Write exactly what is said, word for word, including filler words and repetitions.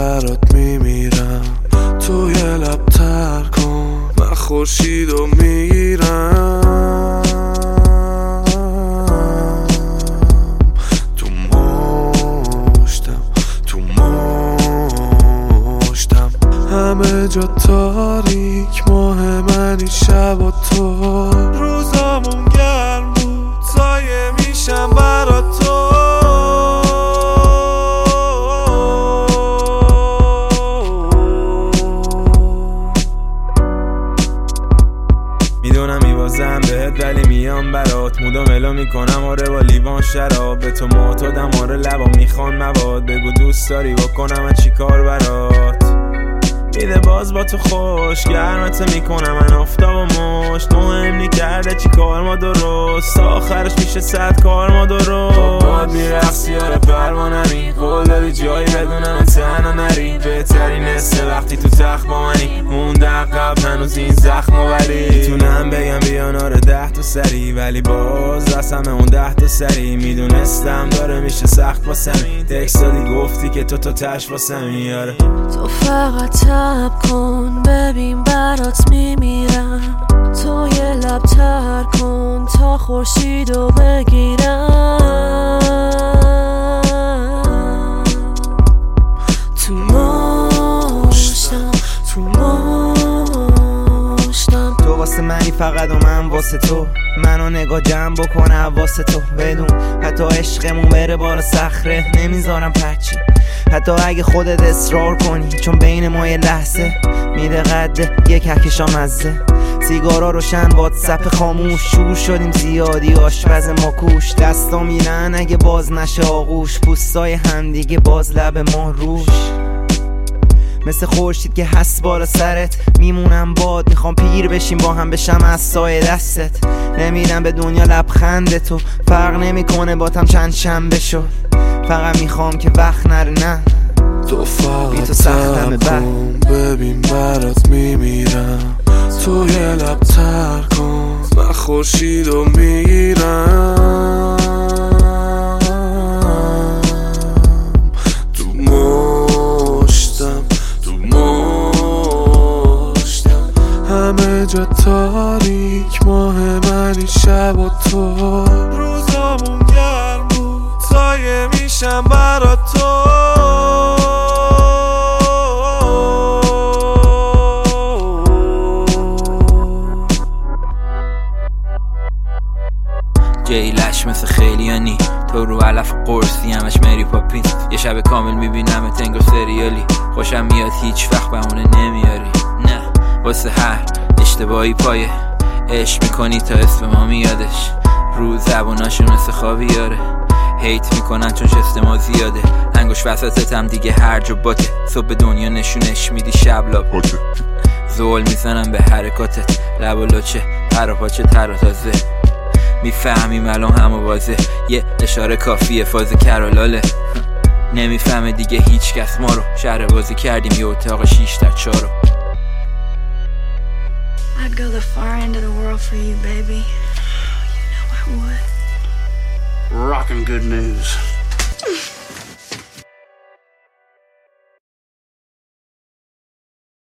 برات میمیرم، توی لب تر کن من خورشیدو میگیرم. تو مشتم تو مشتم همه جا تاریک، ماه منی شب و تو. روزامون گرم بود سایه میشم برا تو. میدونم میوازم بهت ولی میام برات، مودو ملو میکنم آره با لیوان شراب. به تو معتادم آره لبا میخوان مواد، بگو دوست داری بکنم من چی کار برات. میده باز با تو خوش گرمت میکنم من آفتاب و مشت. مهم نی کرده چی کار ما درست، آخرش میشه صد کار ما درست. باد میرقصی آره پروانمی، قول داری جایی بدونم تنها نری. بهترین نسته وقتی تو تخت با منی، مونده عقب هنوز این زخم و ولی. میتونم بگم بیان آره ده تا سری، ولی باز رسم اون ده تا سری. میدونستم داره میشه سخت واسمی، تکست دادی گفتی که تو تا تش واسمی. آره تو فقط تب کن ببین برات میمیرم، تو یه لب تر کن تا خورشیدو بگیرم. تو مشتم تو مشتم تو واسه منی فقط و من واسه تو، منو نگاه جمع بکنه واسه تو. بدون حتی عشقمون بره بالا صخره نمیذارم پرچی، حتی اگه خودت اصرار کنی، چون بین ما یه لحظه میده قده یک کهکشا مزه. سیگارا روشن واتساپ خاموش، شور شدیم زیادی آشپز ما کوش. دستا میرن اگه باز نشه آغوش، پوستای همدیگه باز لب ما روش. مثل خورشید که هست بالا سرت میمونم باد، میخوام پیر بشیم با هم بشم از سایه دستت. نمیرم به دنیا لبخند تو، فرق نمیکنه باتم چند شنبه شد. فقط میخوام که وقت نره نه تو فقط تب کن ببین برات میمیرم، تو یه لب تر کن من خورشیدو میگیرم. تو مشتم تو مشتم همه جا تاریک، ماه منی شب و تو. روزامون گرم بود سایه میشم برا تو. جیلش مثل خیلیانی، تو رو علف قرصی همش مری پاپین. یه شب کامل میبینم تنگو سریالی، خوشم میاد هیچ وقت بهونه نمیاری. نه واسه هر اشتباهی پایه عشق میکنی تا اسم ما میادش. رو زبوناشون مثل خوابی یاره، هیت میکنن چون شست ما زیاده. انگوش وسطتم دیگه هرج و باته، صبح دنیا نشونش میدی شب لاباته. زول میزنم به حرکاتت، لب و لچه پر و پاچه تر و تازه. میفهمیم الان همه واضح، یه اشاره کافیه فاز کرالاله. نمیفهمه دیگه هیچ کس ما رو، شهر بازی کردیم یه اتاق شیش در چارو. I'd go the far end of the world for you, baby. You know I would. Rockin' good news.